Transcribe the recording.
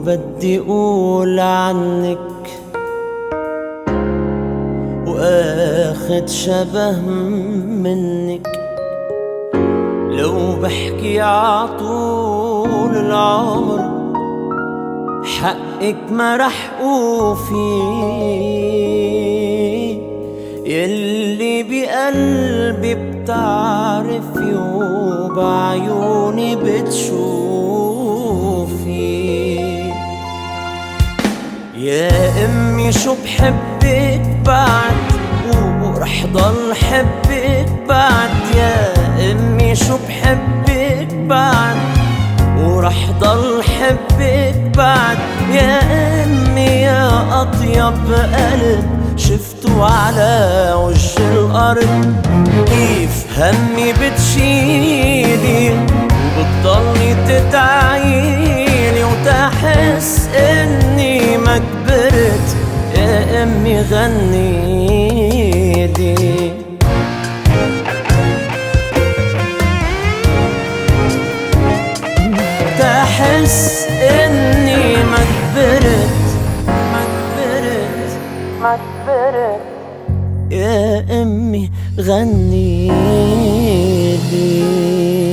بدي اقول عنك واخد شبه منك، لو بحكي عطول العمر حقك ما رح اوفي، يلي بقلبي بتعرفي وبعيوني بتشوفي. يا امي شو بحبك بعد ورح ضل حبك بعد، يا امي شو بحبك بعد ورح ضل حبك بعد، يا امي يا اطيب قلب شفته على وجه الارض. كيف همي بتشيلي وبتضلي تدعيلي وتحس اني ما كبرت، يا امي غنيلي. تحس اني ما كبرت، ما كبرت، يا امي غنيلي.